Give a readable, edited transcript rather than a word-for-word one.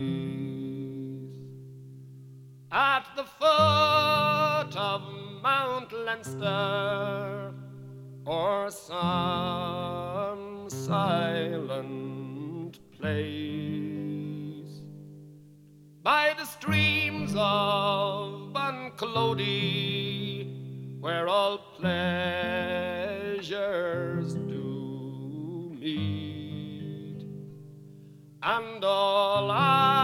At the foot of Mount Leinster, or some silent place, by the streams of Bunclody, where all pleasures do meet, and all